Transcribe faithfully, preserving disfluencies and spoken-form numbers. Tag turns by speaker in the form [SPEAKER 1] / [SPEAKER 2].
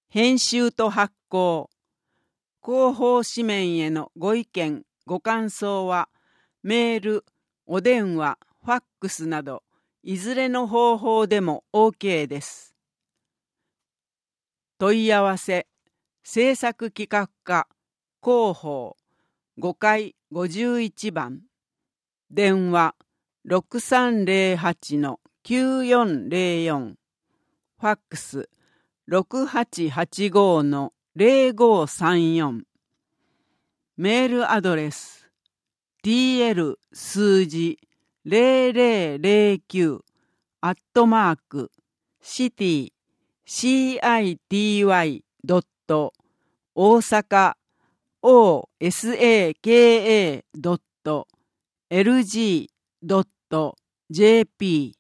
[SPEAKER 1] 編集と発行、広報紙面へのご意見、ご感想は、メール、お電話、ファックスなど、いずれの方法でも OK です。問い合わせ、制作企画課、広報、ごかいごじゅういちばん、電話 ろくさんゼロはちのきゅうよんゼロよん、ファックス ろくはちはちごのゼロごさんよん、メールアドレス ティーエル 数字ゼロゼロゼロきゅうアットマークシティ シーアイティーワイ ドット大阪 オーエスエーケーエー ドットエルジー ドットジェーピー